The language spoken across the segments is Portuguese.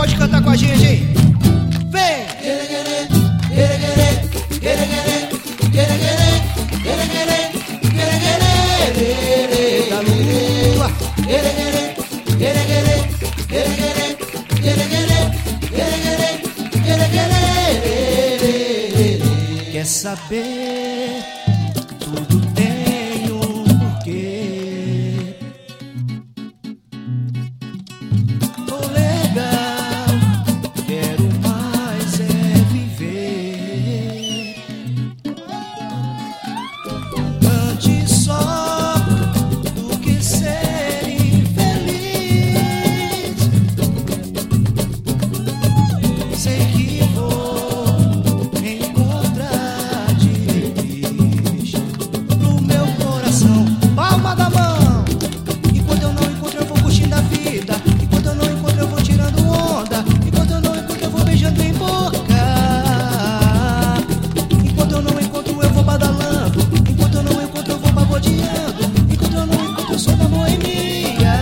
pode cantar com a gente, hein? Vem! Da lua. Quer saber? Tudo tem um porquê. Tô legal, quero mais é viver. Antes só do que ser infeliz. Sei que vou encontrar direitos pro meu coração. Palma da mão! Enquanto eu não encontro, eu vou curtindo a vida. Enquanto eu não encontro, eu vou tirando onda. Enquanto eu não encontro, eu vou beijando em boca. Enquanto eu não encontro, eu vou badalando. Enquanto eu não encontro, eu vou babodeando. Enquanto eu não encontro, eu sou da boemia.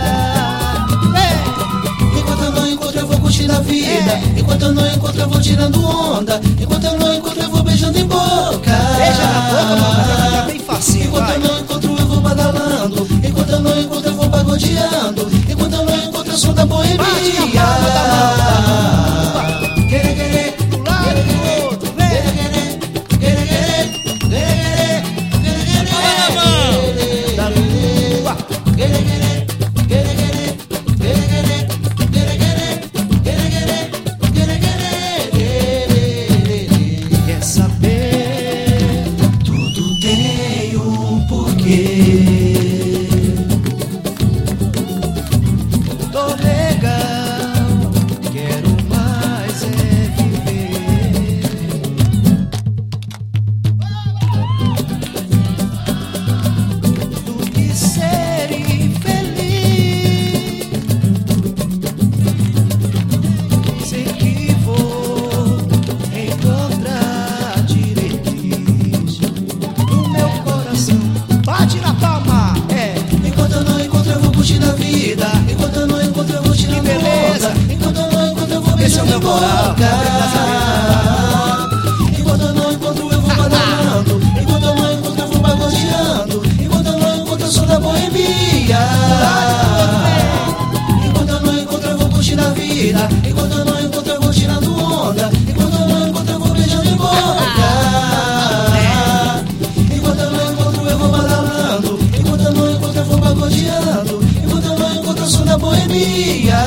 Enquanto eu não encontro, eu vou curtindo a vida. Enquanto eu não encontro, eu vou tirando onda. Enquanto eu não encontro, eu vou beijando em boca. Beija na boca, mano, pra ficar bem facinho, Enquanto vai. eu não encontro, eu vou badalando. Enquanto eu não encontro, eu vou pagodeando. Enquanto eu não encontro, eu sou da boemia. Bate na palma da mão, da lua. Do lado do outro, vem. Da lua. Quer saber? Tudo tem um porquê. Tô legal, quero mais é viver. Do que ser infeliz. Sei que vou encontrar direitos no meu coração. Bate na palma, é. Enquanto eu não encontro, eu vou curtindo a vida. Enquanto eu não encontro, eu vou tirando Que beleza. onda. Enquanto eu não encontro, eu vou Esse é o beijando meu em moral, boca. meu Enquanto eu não encontro, eu vou badalando. Enquanto eu não encontro, eu vou pagodeando. Enquanto eu não encontro, eu sou da boemia. Enquanto eu não encontro, eu vou curtindo a vida. Enquanto eu não encontro, eu vou tirando onda. Enquanto eu não encontro, eu vou beijando em boca. Enquanto eu não encontro, eu vou badalando. Enquanto eu não encontro, eu vou pagodeando. Enquanto eu não encontro, eu sou da boemia.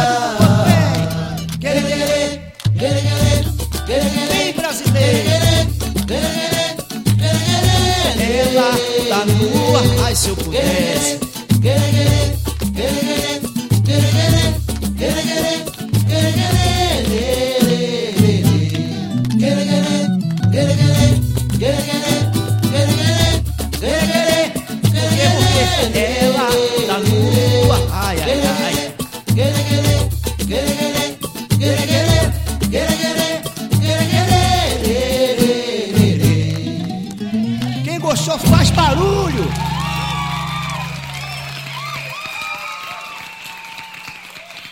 Bem brasileiro. Ela tá nua, ai se eu pudesse. Ela tá nua, ai ai ai. Quem gostou faz barulho.